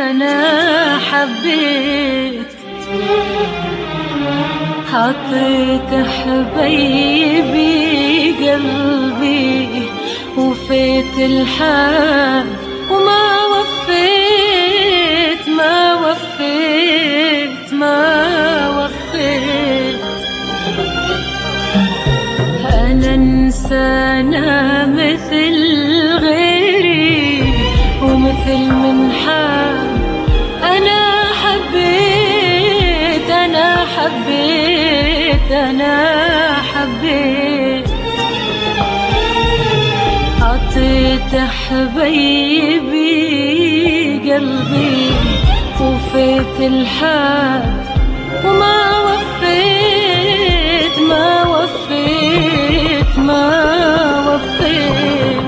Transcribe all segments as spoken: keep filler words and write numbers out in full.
أنا حبيت، حطيت حبيبي قلبي وفيت الحال وما وفيت ما وفيت ما وفيت. أنا إنسانة مثل غيري ومثل من حال، أنا حبيت أنا حبيت أنا حبيت، عطيت حبيبي قلبي وفيت الحال وما وفيت ما وفيت ما وفيت.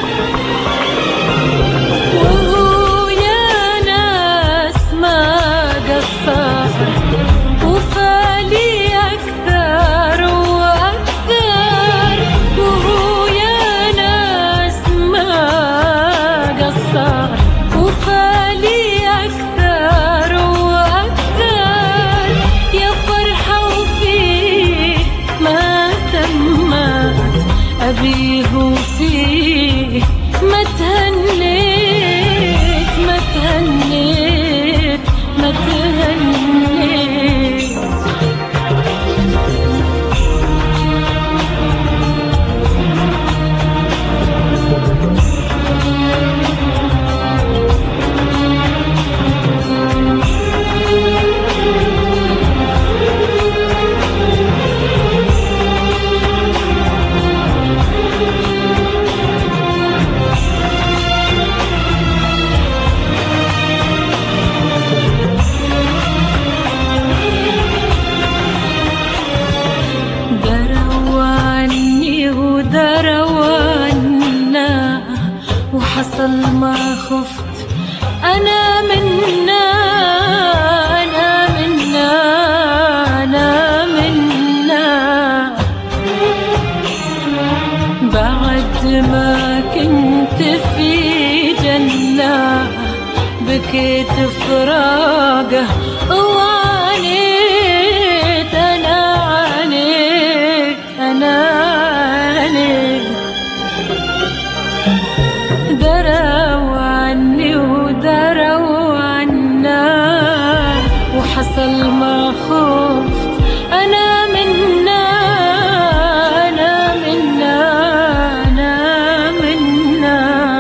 وهو يا ناس ما قصر وفالي أكثر وأكثر، وهو يا ناس ما قصر وفالي أكثر وأكثر. يا فرحة وفيه ما تمت أبيه وفيه ما تهنيت ما تهنيت ما تهنيت. وحصل ما خفت أنا منا أنا منا أنا منا. بعد ما كنت في جنة بكيت فراقه وعانيت أنا عانيت أنا عانيت. دروا عني ودروا عنا وحصل ما خفت أنا منا أنا منا أنا منا.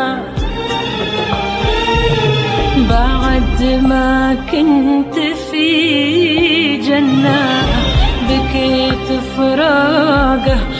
بعد ما كنت في جنة بكيت فراقه